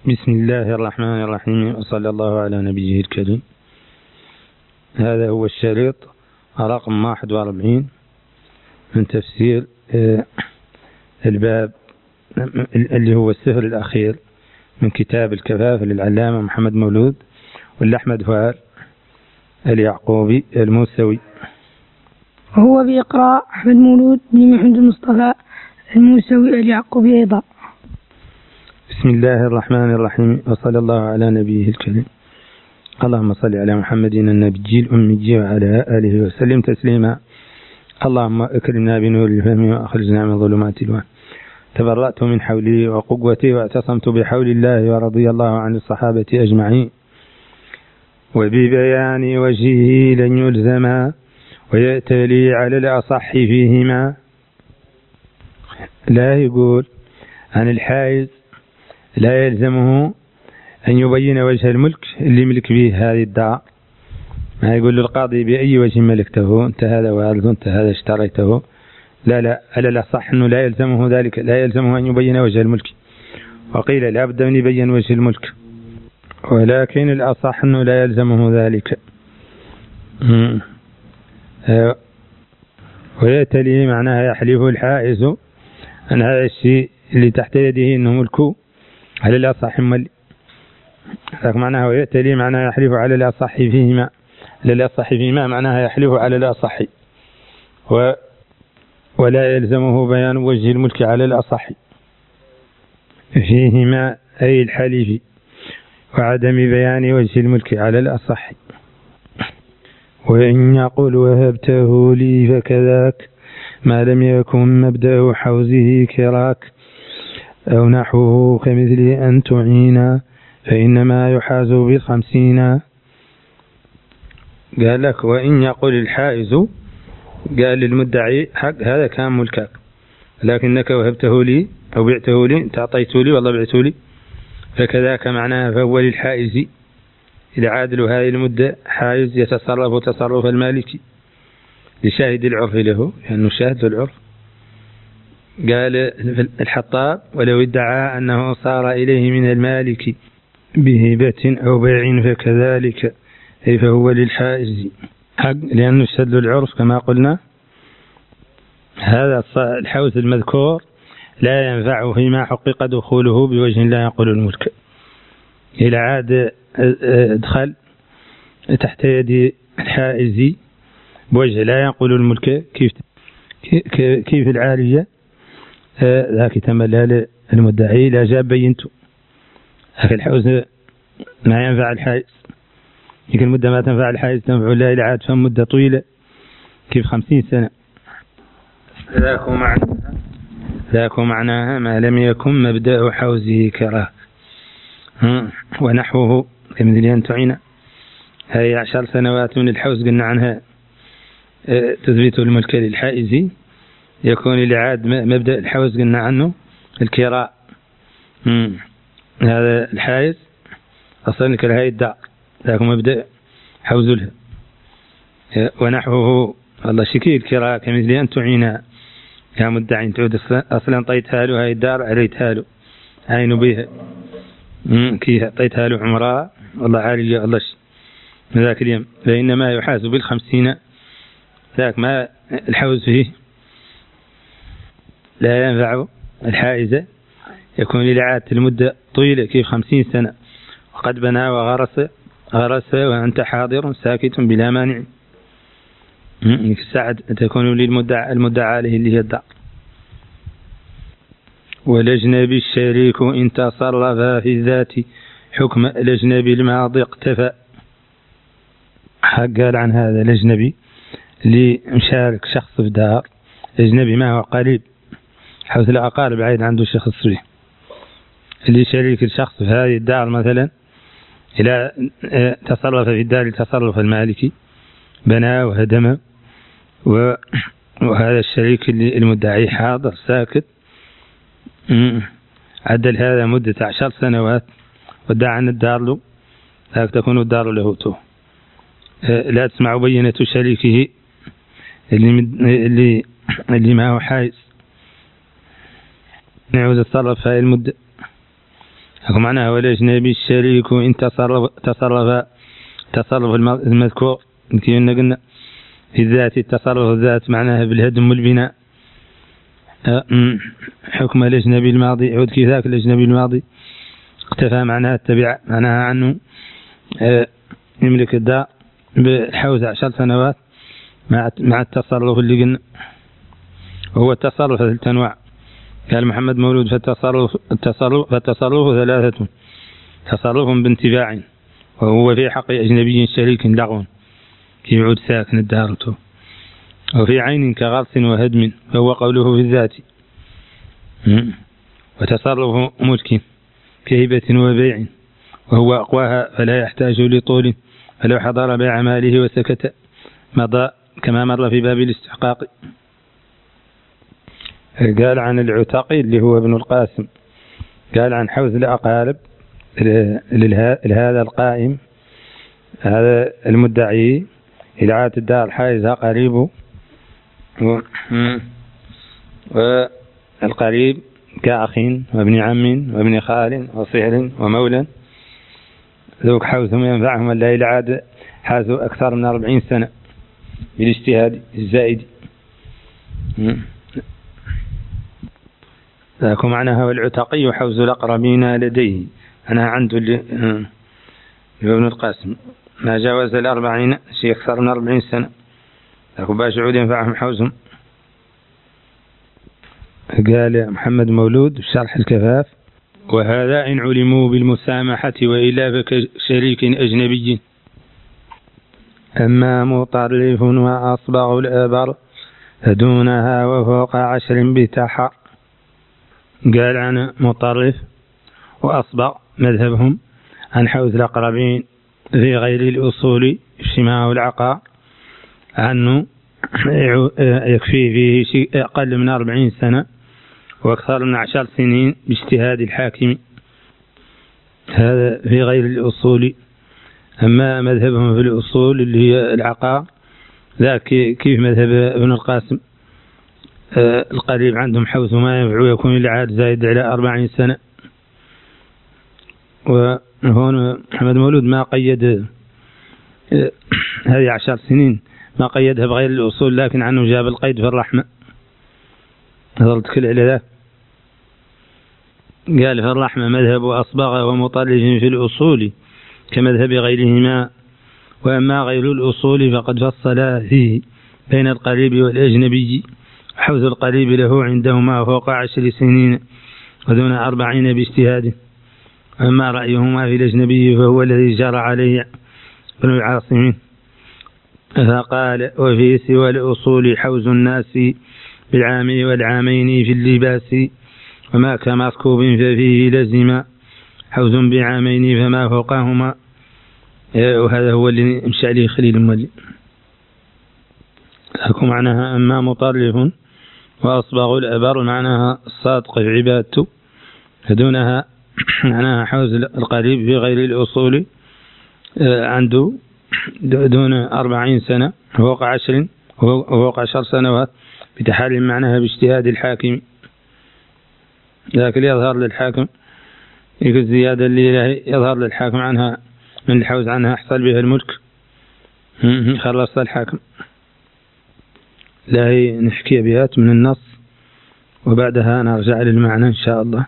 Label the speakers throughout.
Speaker 1: بسم الله الرحمن الرحيم، وصلى الله على نبيه الكريم. هذا هو الشريط رقم 41 من تفسير الباب اللي هو السفر الأخير من كتاب الكفاف للعلامة محمد مولود والأحمد فؤاد اليعقوبي الموسوي.
Speaker 2: وهو بإقراء أحمد مولود بن محمد المصطفى الموسوي اليعقوبي أيضا.
Speaker 1: بسم الله الرحمن الرحيم، وصلى الله على نبيه الكريم. اللهم صل على محمد النبي الأمي وعلى آله وسلم تسليما. اللهم أكرمنا بنور الفهم وأخرجنا من ظلمات الوهم. تبرأت من حولي وقوتي واعتصمت بحول الله، ورضي الله عن الصحابة أجمعين. وببيان وجهه لن يلزما ويأتلي على الأصح فيهما. لا يقول عن الحائز لا يلزمه أن يبين وجه الملك اللي ملك به هذه الدار. ما يقول للقاضي بأي وجه ملكته، أنت هذا وارد، أنت هذا اشتريته. لا، على الأصح أنه لا يلزمه ذلك، لا يلزمه أن يبين وجه الملك. وقيل لا بد أن يبين وجه الملك، ولكن الأصح أنه لا يلزمه ذلك. ويتلي معناها يحلف الحائز أن هذا الشيء اللي تحت يده أنه ملكه على الأصح ملك. معناها ويأتلي معناها يحلف على الأصح فيهما. للأصح فيهما معناها يحلف على الأصح، ولا يلزمه بيان وجه الملك على الأصح فيهما، أي الحليف، وعدم بيان وجه الملك على الأصح. وإن يقول وهبته لي فكذاك، ما لم يكن مبدأ حوزه كراك، أو نحوه كمثل أن تعينا، فإنما يحاز ب50. قال لك وإن يقول الحائز، قال للمدعي حق هذا كان ملكك، لكنك وهبته لي أو بعته لي، أنت أعطيته لي والله بعته لي، فكذاك معناها فهو للحائز. إذا عادل هذه المدة حائز يتصرف تصرف المالك لشاهد العرف له، لأنه شاهد العرف. قال الحطاب ولو ادعى أنه صار إليه من المالك بهبة أو بيع فكذلك، أي فهو للحائز حق، لأنه شد العرف كما قلنا. هذا الحوز المذكور لا ينفع فيما حقق دخوله بوجه لا ينقل الملك. إلى عاد ادخل تحت يد الحائز بوجه لا ينقل الملك، كيف العالية ذاك تملى المدعي لا جاب بينته. لكن الحوز ما ينفع الحائز، لكن المدة ما تنفع الحائز تنفع الله إلى عاد فهم مدة طويلة كيف 50 سنة. ذاك معناها ما لم يكن مبدأ حوزه كراك. ونحوه كمثل أن تعين، هي 10 سنوات من الحوز قلنا عنها تثبيت الملك للحائز، يكون لعاد مبدأ الحوز قلنا عنه الكراء. هذا الحائز أصلا كالهاي الدار، ذاك مبدأ حوز لها. ونحوه الله شكي الكراء كمثل أن تعين يا مدعي، تعود أصلا طيتها له هاي الدار عليتها له عين بيها كي طيتها له عمراء والله عالي الله من ذاك اليوم، فإنما يحاز بال50. ذاك ما الحوز فيه لا ينفع الحائزة، يكون للعادة المدة طويلة كيف 50 سنة، وقد بنى وغرس وأنت حاضر ساكت بلا مانع. في الساعة تكون للمدعى عليه اللي هي الدار. والأجنبي الشريك إن تصرف في الذات حكم الأجنبي الماضي اقتفى. قال عن هذا الأجنبي اللي مشارك شخص في دار، الأجنبي ما هو قريب حوث الأقارب بعيد عنده شخص فيه، اللي شريك الشخص في هذه الدار مثلا إلى تصرف في الدار تصرف المالكي، بنى وهدم، وهذا الشريك اللي المدعي حاضر ساكت، عدل هذا مدة 10 سنوات ودعا عن الدار له، هكذا تكون الدار له تو. لا تسمع بينة شريكه اللي ما هو حائز، نعوز يتصرف في هذه المدة. معناها والأجنبي الشريك إن تصرف المذكور كما قلنا في الذات، التصرف الذات معناها بالهدم والبناء. حكم الأجنبي الماضي عود كذاك الأجنبي الماضي اقتفى معناها التبع، معناها عنه يملك الدار بحوز 10 سنوات مع التصرف اللي قلنا. وهو التصرف 3 أنواع. قال محمد مولود فالتصرف 3: تصرف بانتفاع وهو في حق أجنبي شريك لغو كي يعود ساكن الدارته، وفي عين كغرس وهدم فهو قوله في الذات. وتصرف ملك كهبة وبيع وهو أقواها فلا يحتاج لطول، فلو حضر بيع ماله وسكت مضى كما مر في باب الاستحقاق. قال عن العتقي اللي هو ابن القاسم، قال عن حوز الأقارب لهذا القائم، هذا المدعي إلى عاد الدار حائزها قريبه، والقريب كأخ وابن عم وابن خال وصهر ومولى ذوك حوزهم ينفعهم إلا إلى عاد حازوا أكثر من 40 سنة بالاجتهاد الزائد. ذاك معناها والعتقي حوز الأقربين لديه، أنا عنده ابن القاسم ما جاوز 40 شيء أكثر من 40 سنة، ذاك باش يعود ينفعهم حوزهم. قال محمد مولود بشرح الكفاف: وهذا إن علموا بالمسامحة وإلا فكشريك أجنبي. أما مطرف وأصبغ الأبر فدونها وفوق 10 بتحر. قال عن مطرف وأصبغ مذهبهم عن حوز الأقربين في غير الأصول اجتماع العقاء عنه يكفي فيه شيء أقل من 40 سنة وأكثر من 10 سنين باجتهاد الحاكم، هذا في غير الأصول. أما مذهبهم في الأصول اللي هي العقاء ذاك كيف مذهب ابن القاسم، القريب عندهم حوز ما ينفع يكون العاد زايد على 40 سنة. وهون محمد مولود ما قيد هذه 10 سنين، ما قيدها بغير الأصول، لكن عنه جاب القيد في الرحمة. ظلت كل على ذا. قال في الرحمة: مذهب أصبغ ومطرف في الأصول كمذهب غيرهما، وأما غير الأصول فقد فصل فيه بين القريب والأجنبي. حوز القريب له عندهما فوق 10 سنين ودون 40 باجتهاده. أما رأيهما في الأجنبي فهو الذي جرى عليه ابن العاصم، فقال: وفي سوى الأصول حوز الناس بالعام والعامين في اللباس، وما كمركوب ففيه لزم حوز بعامين فما فوقهما. وهذا هو اللي مشى عليه خليل المولي. لكم معناها: أما مطرف وأصبغ الأبر معناها الصادق في عبادته، فدونها معناها حوز القريب في غير الأصول عنده دون 40 سنة وفوق 10 سنوات بتحريم معناها باجتهاد الحاكم. لكن يظهر للحاكم يقول الزيادة اللي يظهر للحاكم عنها من الحوز عنها حصل بها الملك خلص الحاكم. لا هي نحكي أبيات من النص وبعدها نرجع للمعنى إن شاء الله.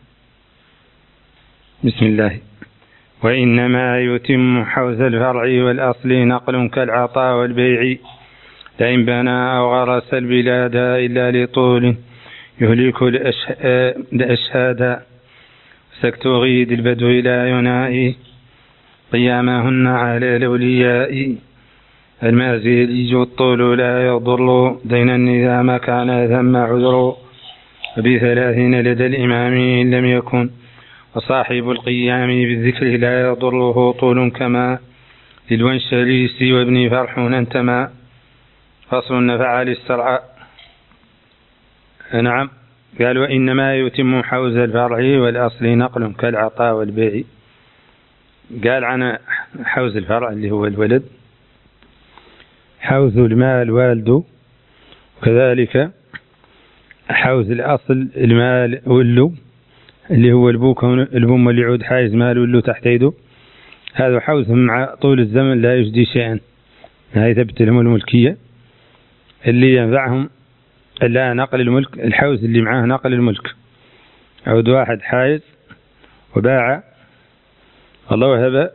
Speaker 1: بسم الله. وإنما يتم حوز الفرع والأصل نقل كالعطاء والبيع، لئن بنى أو غرس البلاد إلا لطول يهلك الأشهاد، سكت غيد البدو لا ينائي قيامهن على الأولياء، المازيلي الطول لا يضر دين النظام كان ثم عذر، وب30 لدى الإمام إن لم يكن، وصاحب القيام بالذكر لا يضره طول كما للونشليس وابن فرحون انتمى. فصل نفع للسرعة. نعم. قال: وإنما يتم حوز الفرع والأصل نقل كالعطاء والبيع. قال عن حوز الفرع اللي هو الولد، حوز المال والده، وكذلك حوز الأصل المال ولو اللي هو البو، كون البو اللي يعود حايز مال له تحت يده، هذا حوز مع طول الزمن لا يجدي شيئا، هاي ثبت لهم الملكية. اللي ينفعهم إلا نقل الملك، الحوز اللي معاه نقل الملك. عود واحد حايز وباع، الله وهب،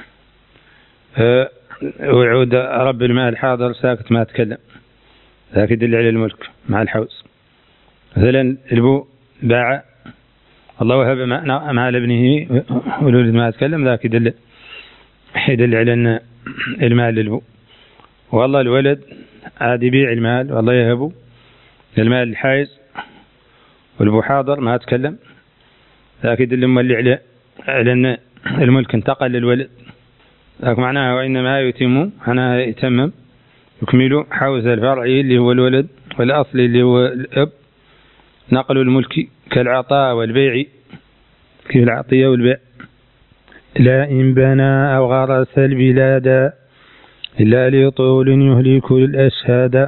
Speaker 1: ويعود رب المال حاضر ساكت ما تكلم، ذاك يدل على الملك مع الحوز. مثلا البو باع، الله وهب مال ابنه والولد ما تكلم، ذاك يدل على أن المال للبو. والله الولد عاد يبيع المال والله يهبه المال الحايز، والبو حاضر ما تكلم، ذاك يدل اللي على أن الملك انتقل للولد. ذاك معناها وإنما يتم، أنا يتمم يكمل حوز الفرعي اللي هو الولد، والأصل اللي هو الأب، نقل الملك كالعطاء والبيع، كيف العطية والبيع. لا إن بنى أو غرس البلاد إلا لطول يهلك الأشهاد.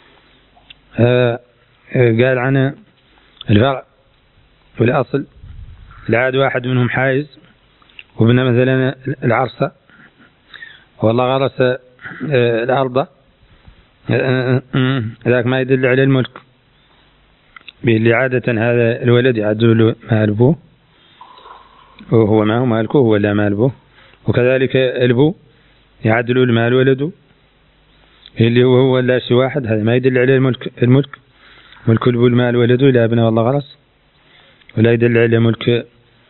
Speaker 1: قال عن الفرع والأصل، العاد واحد منهم حايز وبنى مثلا العرصة، والله غرس الأرض، ذاك ما يدل على الملك، باللي عادة هذا الولد يعدل مال أبوه وهو ما هو مالكه ولا مال أبوه، وكذلك البو يعدل المال ولده اللي هو لا شيء واحد، هذا ما يدل على الملك ملك البو المال ولده إلى ابنه والله غرس، ولا يدل على ملك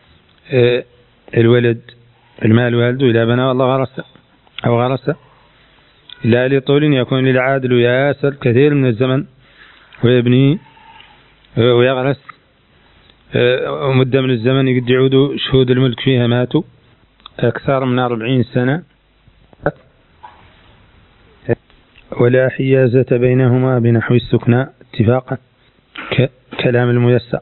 Speaker 1: الولد المال والده إلى ابنه والله غرس أو غرس، لا لطول يكون للعادل ياسر كثير من الزمن ويبني ويغرس مدة من الزمن يقد يعود شهود الملك فيها ماتوا أكثر من 40 سنة، ولا حيازة بينهما بنحو السكنى اتفاقا كلام الميسر.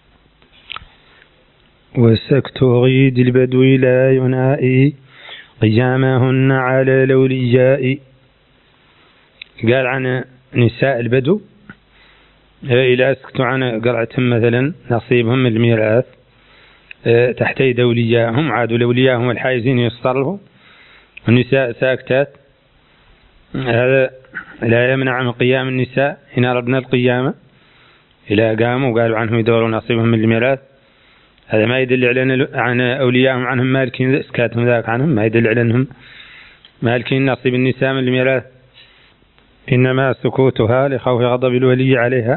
Speaker 1: وسكت غيد البدو لا ينائي قيامهن على الأولياء. قال عن نساء البدو إلى سكتوا عن قرعتهم مثلا نصيبهم من الميراث تحت يد أولياءهم، عادوا الأولياء هم الحايزين يصطلحوا، والنساء ساكتات. هذا لا يمنع من قيام النساء إن أردنا القيامة، إلى قاموا وقالوا عنهم يدوروا نصيبهم من الميراث، هذا ما يدل على عن أولياءهم عنهم مالكين، إسكاتهم ذاك عنهم ما يدل على أنهم مالكين نصيب النساء من الميراث، إنما سكوتها لخوف غضب الولي عليها،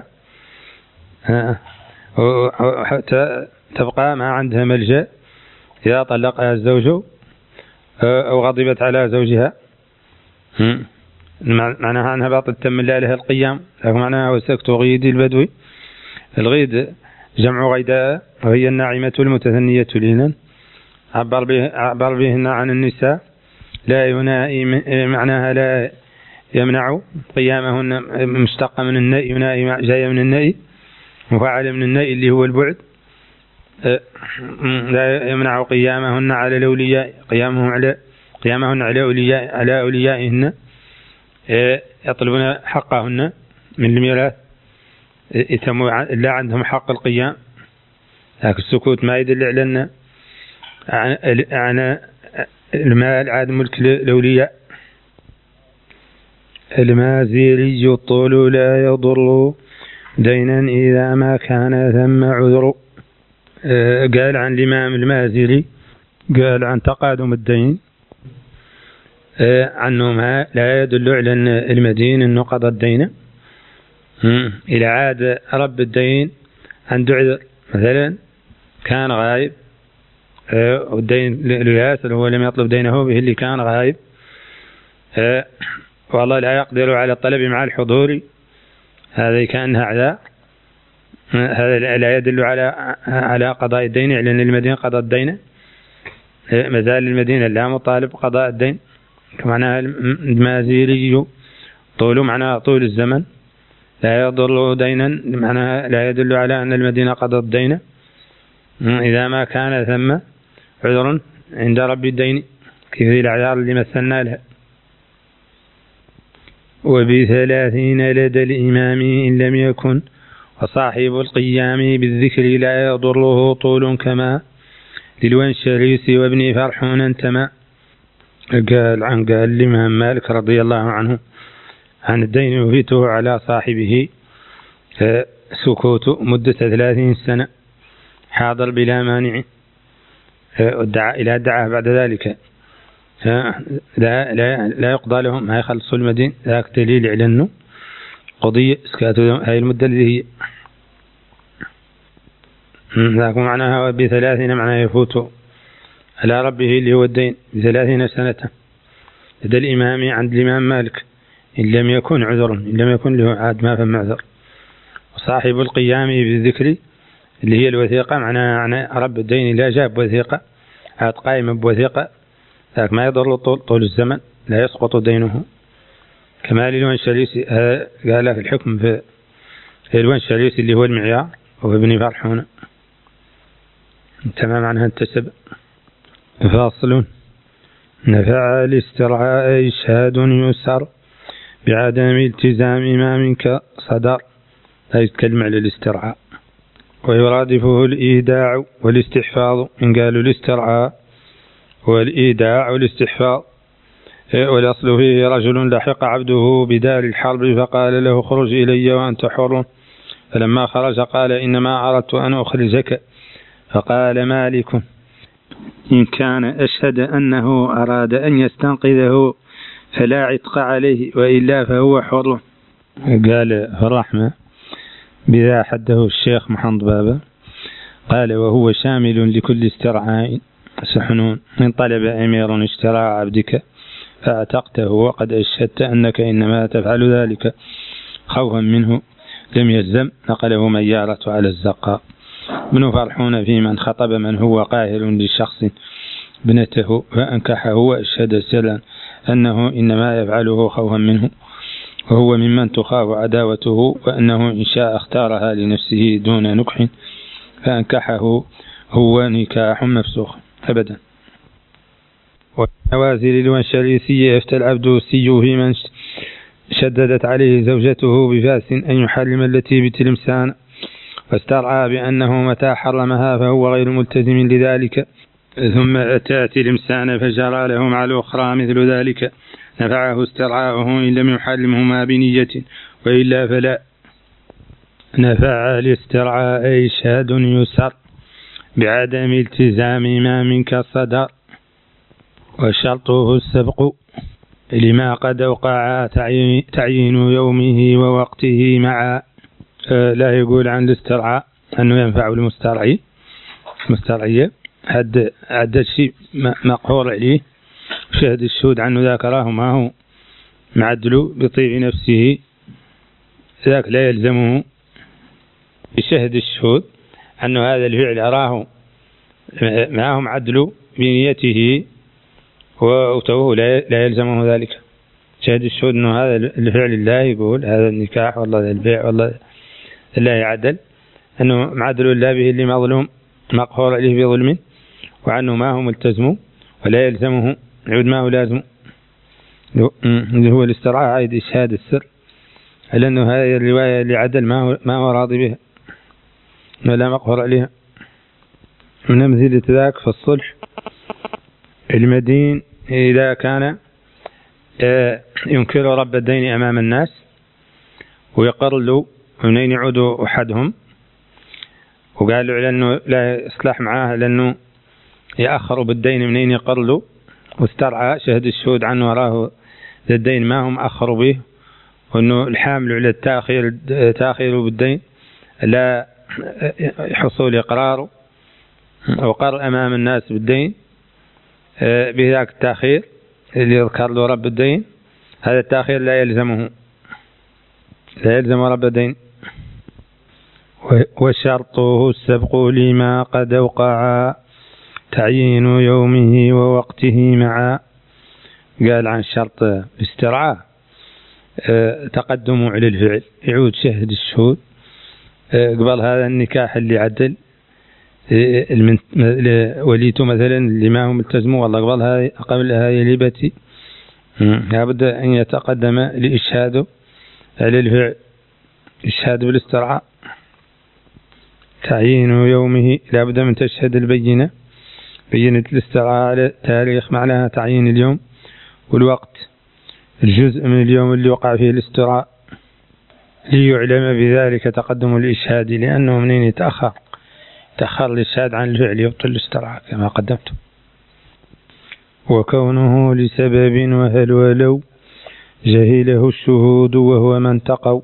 Speaker 1: حتى تبقى ما عندها ملجأ إذا طلقها الزوج أو غضبت على زوجها، معناها أنها باطل تم لها القيام. معناها وسكت غيد البدوي، الغيد جمع غيداء وهي الناعمة المتثنية لينا، عبر بهن عن النساء، لا ينائي معناها لا يمنع قيامهن، مشتقة من النائي، ينائي جاية من النائي، مفعل من النائي اللي هو البعد، لا يمنع قيامهن على الأولياء، قيامهن على أوليائهن، يطلبون حقهن من الميراث، لا عندهم حق القيام. لكن السكوت ما يدل على عن المال عاد ملك الأولياء. المازيري الطول لا يضر دينا إذا ما كان ثم عذر. قال عن الإمام المازيري، قال عن تقادم الدين عنه ما لا يدل على أن المدين أنه قضى الدين، إلى عاد رب الدين عنده عذر، مثلا كان غايب والدين لياسر هو لم يطلب دينه به اللي كان غايب، والله لا يقدر على الطلب مع الحضور، هذا كأنها عذاب، هذا لا يدل على قضاء الدين، لأن المدين قضى الدين، مازال المدينة لا مطالب قضاء الدين. معناها المازيري طول معناها طول الزمن لا يضر دينا، معناها لا يدل على أن المدينة قضت الدين إذا ما كان ثم عذر عند رب الدين، كيف الأعذار اللي مثلنا لها. وب30 لدى الإمام إن لم يكن وصاحب القيام بالذكر لا يضره طول كما للونشريس وابن فرحون انتمى. قال الإمام مالك رضي الله عنه عن الدين يفيته على صاحبه سكوت مدة 30 سنة حاضر بلا مانع، إلى دعاه بعد ذلك لا يقضى لهم ما يخلصوا المدين. ذاك دليل على أنه قضية اسكاتوا هاي المدة اللي هي ذاك معناها ب30 معناها يفوت على ربه اللي هو الدين ب30 سنة. لدى الإمام عند الإمام مالك إن لم يكن عذر، إن لم يكن له عاد ما فهم عذر. وصاحب القيام بالذكر اللي هي الوثيقة معناها رب الدين لا جاب وثيقة عاد قائم بوثيقة ذاك ما يضر طول الزمن لا يسقط دينه. كما للونشريس قال في الحكم في الونشريس اللي هو المعيار وهو ابن فرحون تمام عنها انتسب. فاصل. نفع الاسترعاء إشهاد يسر بعدم التزام ما منك صدر. لا يتكلم على الاسترعاء ويرادفه الإيداع والاستحفاظ. إن قالوا الاسترعاء والإيداع والاستحفاظ. والأصل فيه رجل لحق عبده بدار الحرب فقال له خرج إلي وأنت حر، فلما خرج قال إنما أردت أن أخرجك، فقال مالك إن كان أشهد أنه أراد أن يستنقذه فلا عتق عليه وإلا فهو حر. قال في الرحمة بذا حده الشيخ محمد بابا قال وهو شامل لكل استرعاء سحنون. من طلب أمير اشتراء عبدك فاعتقته وقد أشهدت أنك إنما تفعل ذلك خوفا منه لم يلزم. نقله ميارة على الزقاء. ابن فرحون في من خطب من هو قاهر لشخص ابنته فأنكحه وأشهد سرا أنه إنما يفعله خوفا منه وهو ممن تخاف عداوته، وأنه إن شاء اختارها لنفسه دون نكح فأنكحه هو نكاح مفسوخ أبدا. والنوازل الونشريسية يفتى العبد السي في من شددت عليه زوجته بفاس أن يحرم التي بتلمسان، واسترعى بأنه متى حرمها فهو غير ملتزم لذلك، ثم تأتي الإمسان فجرى له مع الأخرى مثل ذلك نفعه استرعاؤه إن لم يحرمهما بنية وإلا فلا. نفع الاسترعاء إشهاد يسر بعدم التزام ما منك صدر، وشرطه السبق لما قد وقع تعيين يومه ووقته معا. لا يقول عن الاسترعاء أنه ينفع المسترعية عدد شيء مقهور عليه شهد الشهود عنه ذاكراه ما هو معدل بطيب نفسه ذاك لا يلزمه بشهد الشهود أنه هذا الفعل أراه معه معدل بنيته وأوتوه لا يلزمه ذلك. شهد الشهود أنه هذا الفعل لا يقول هذا النكاح والله البيع والله لا يعدل أنه معدل لا به اللي مظلوم مقهور عليه بظلم، وعنه ما هو ملتزم ولا يلزمه يعود ما هو لازم. هو الاسترعاء عايد إشهاد السر على أنه هذه الرواية اللي عدل ما هو راضي بها ولا مقهور عليها. من أمثلة ذاك في الصلح المدين إذا كان ينكر رب الدين أمام الناس ويقر له منين يعود أحدهم وقال له على أنه لا يصلح معاه لأنه يأخر بالدين منين يقر له، واسترعى شهد الشهود عنه وراه الدين ما هم أخروا به، وأنه الحامل على تأخير بالدين لا حصول إقراره وقر أمام الناس بالدين بذاك التأخير اللي يذكر له رب الدين. هذا التأخير لا يلزم رب الدين. وشرطه السبق لما قد وقع تعيين يومه ووقته معا. قال عن شرط الاسترعاء تقدم على الفعل يعود شهد الشهود قبل هذا النكاح اللي عدل وليته مثلا اللي ما هو ملتزم والله قبل هذه لبتي لابد أن يتقدم لإشهاده على الفعل إشهاد بالاسترعاء. تعيين يومه لا بد من تشهد البينة، بينة الاسترعاء على تاريخ معناها تعيين اليوم والوقت، الجزء من اليوم اللي وقع فيه الاسترعاء، ليعلم بذلك تقدم الإشهاد، لأنه منين يتأخر الإشهاد عن الفعل يبطل الاسترعاء كما قدمت. وكونه لسبب وهل ولو جهله الشهود وهو من تقوا.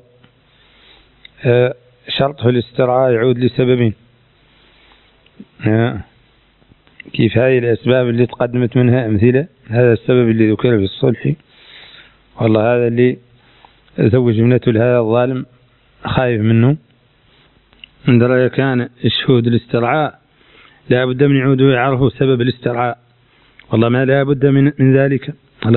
Speaker 1: شرط في الاسترعاء يعود لسببين، كيف هاي الأسباب اللي تقدمت منها أمثلة. هذا السبب اللي ذكر في الصلح، والله هذا اللي زوج ابنته لهذا الظالم خايف منه، من درجة كان الشهود الاسترعاء لا بد من يعودوا يعرفوا سبب الاسترعاء، والله ما لا بد من ذلك،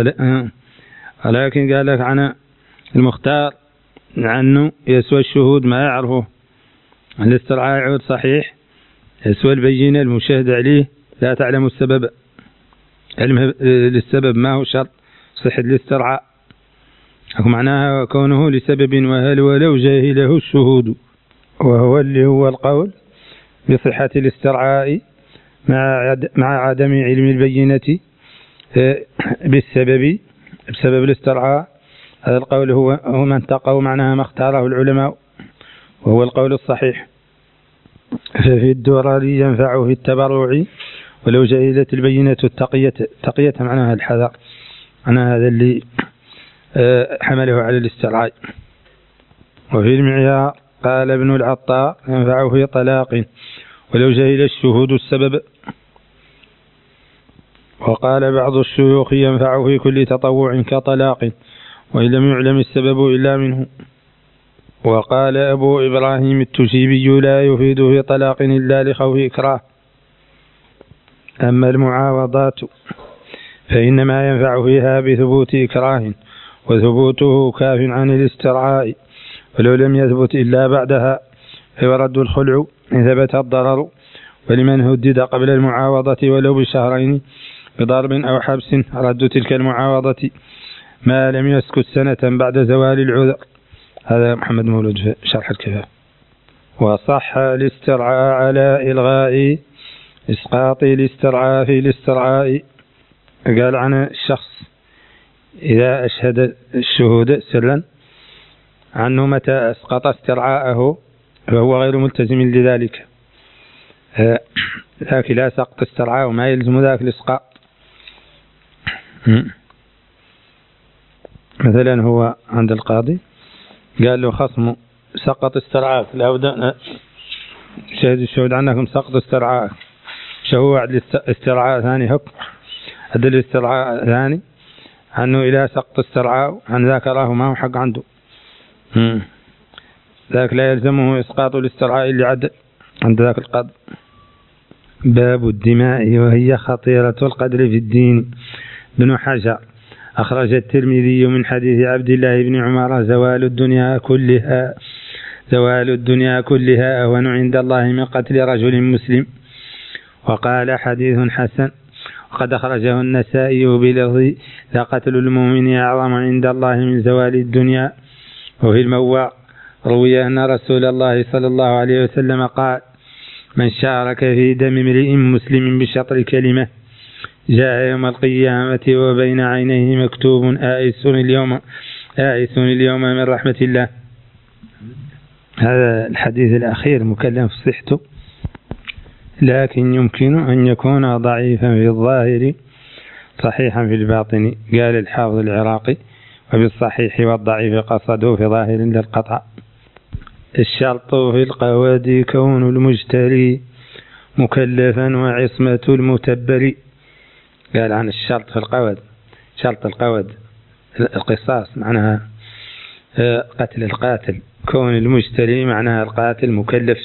Speaker 1: ولكن قال لك عن المختار عنه يسوى الشهود ما يعرفه، الاسترعاء يعود صحيح، يسوى البينة المشاهد عليه لا تعلم السبب، علم للسبب ما هو شرط صحة الاسترعاء. معناها كونه لسبب وهل ولو جاهله الشهود، وهو اللي هو القول بصحة الاسترعاء مع عدم علم البينة بسبب الاسترعاء. هذا القول هو من تقوا، معناها ما اختاره العلماء، وهو القول الصحيح. ففي الدرر ينفع في التبرع ولو جهلت البينة التقية معناها الحذر، معناها هذا اللي حمله على الاسترعاء. وفي المعيار قال ابن العطار ينفع في طلاق ولو جهل الشهود السبب. وقال بعض الشيوخ ينفع في كل تطوع كطلاق وإن لم يعلم السبب إلا منه. وقال أبو إبراهيم التشيبي لا يفيد في طلاق إلا لخوف إكراه. أما المعاوضات فإنما ينفع فيها بثبوت إكراه، وثبوته كاف عن الاسترعاء، ولو لم يثبت إلا بعدها فيرد الخلع إن ثبت الضرر. ولمن هدد قبل المعاوضة ولو بشهرين بضرب أو حبس رد تلك المعاوضة ما لم يسكت سنة بعد زوال العذر. هذا محمد مولود في شرح الكفاف. وصح الاسترعاء على إلغاء إسقاط الاسترعاء في الاسترعاء. قال عن الشخص إذا أشهد الشهود سرا عنه متى أسقط استرعاءه فهو غير ملتزم لذلك، لكن لا سقط استرعاء وما يلزم ذاك الإسقاط. مثلا هو عند القاضي قال له خصم سقط استرعاءك، لا بد شهد الشهود عنكم سقط استرعاءك، شهو عدل استرعاء ثاني حكم عدل استرعاء ثاني عنه إلى سقط استرعاء عن ذاك راه ما هو حق عنده، ذاك لا يلزمه إسقاط الاسترعاء اللي عدل عند ذاك القاضي. باب الدماء وهي خطيرة القدر في الدين. ابن حجر أخرج الترمذي من حديث عبد الله بن عمر زوال الدنيا كلها أهون عند الله من قتل رجل مسلم. وقال حديث حسن. وقد أخرجه النسائي بلفظ لقتل المؤمن أعظم عند الله من زوال الدنيا. وفي المواء روي أن رسول الله صلى الله عليه وسلم قال من شارك في دم امرئ مسلم بشطر كلمة جاء يوم القيامة وبين عينيه مكتوب آئس اليوم من رحمة الله. هذا الحديث الأخير مكلم في صحته، لكن يمكن أن يكون ضعيفا في الظاهر صحيحا في الباطن. قال الحافظ العراقي وبالصحيح والضعيف قصده في ظاهر للقطع. الشرط في القواد كون المجتري مكلفا وعصمة المتبري. قال عن الشرط في القواد، شرط القواد القصاص معناها قتل القاتل، كون المجتري معناها القاتل مكلف،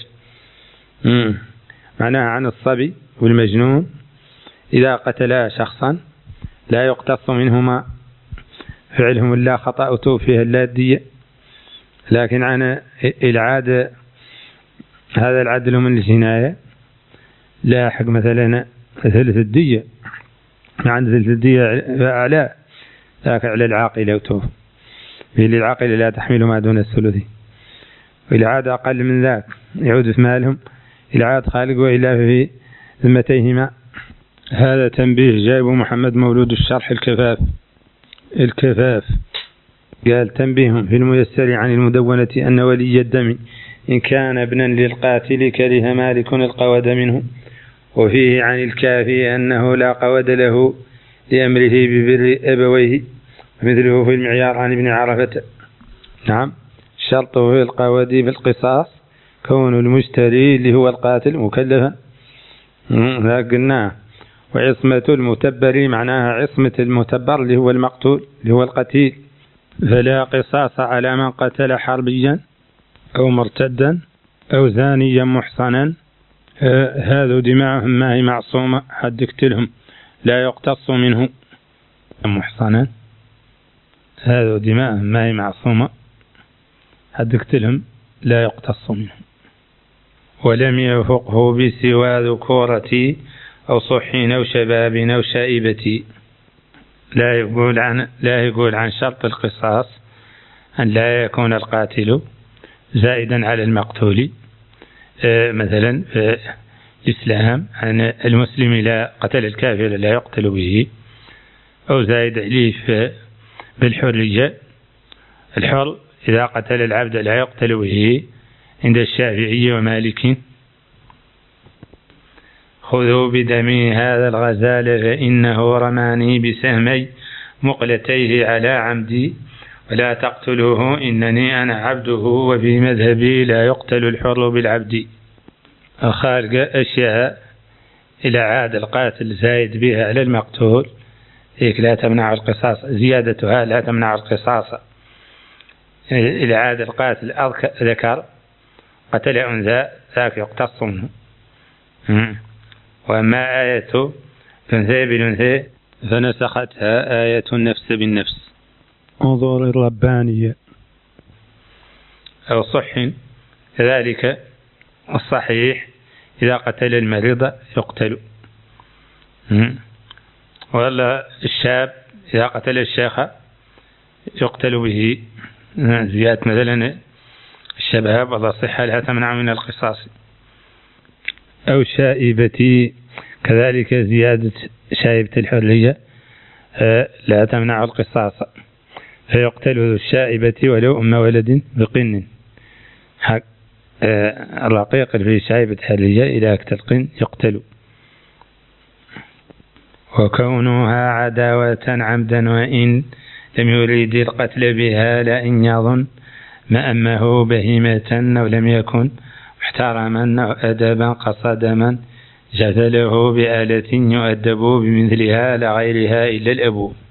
Speaker 1: معناها عن الصبي والمجنون إذا قتلا شخصا لا يقتص منهما فعلهم إلا خطأ توفيه إلا الدية، لكن عن العادة هذا العدل من الجناية لا حق مثلا ثلث الدية، عند ثلث الدية أعلى لكن على العاقلة وتوفى للعاقلة لا تحمل ما دون الثلث، والعادة أقل من ذاك يعود في مالهم العاد خالق وإلا في ذمتيهما. هذا تنبيه جايب محمد مولود الشرح الكفاف قال تنبيه في الميسر عن المدونة أن ولي الدم إن كان ابنا للقاتل كره مالك القود منه، وفيه عن الكافي أنه لا قود له لأمره ببر أبويه، مثله في المعيار عن ابن عرفة. نعم، شرطه في القود بالقصاص كون المشتري اللي هو القاتل مكلفا، قلنا. وعصمة المتبر معناها عصمة المتبر اللي هو المقتول اللي هو القتيل. فلا قصاص على من قتل حربيا أو مرتدا أو زانيا محصنا، هذا دماءهم ما هي معصومة، حد يقتلهم لا يقتص منه. محصنا هذا دماءهم ما هي معصومة، حد يقتلهم لا يقتص منه. ولم يفقه بسوى ذكورتي أو صح أو شباب أو شائبة. لا يقول عن شرط القصاص أن لا يكون القاتل زائدا على المقتول. مثلا في الإسلام أن المسلم لا قتل الكافر لا يقتل به، أو زائد عليه بالحرية. الحر إذا قتل العبد لا يقتل به عند الشافعي ومالك. خذوا بدمي هذا الغزال فإنه رماني بسهمي مقلتيه على عمدي، ولا تقتلوه إنني أنا عبده وفي مذهبي لا يقتل الحر بالعبد. الخالق أشياء إلى عاد القاتل زايد بها على المقتول هيك لا تمنع القصاص، زيادتها لا تمنع القصاص. إلى عاد القاتل ذكر قتل أنثى ذاك يقتص منه. وأما آية الأنثى بالأنثى فنسختها آية النفس بالنفس. انظر الربانية. أو صح كذلك الصحيح إذا قتل المريض يقتل. ولا الشاب إذا قتل الشيخ يقتل به. زيادة مثلا الشباب ولا صحة لا تمنع من القصاص. أو شائبتي كذلك زيادة شائبة الحرية لا تمنع القصاص، فيقتل الشائبة ولو أم ولد بقن. الرقيق في شائبة حرية إذا أكت القن يقتل. وكونها عداوة عمدا وإن لم يريد القتل بها لئن يظن ما أمه بهيمة أو لم يكن محترما أو أدبا قصد من جثله بآلة يؤدب بمثلها لغيرها إلا الأبو.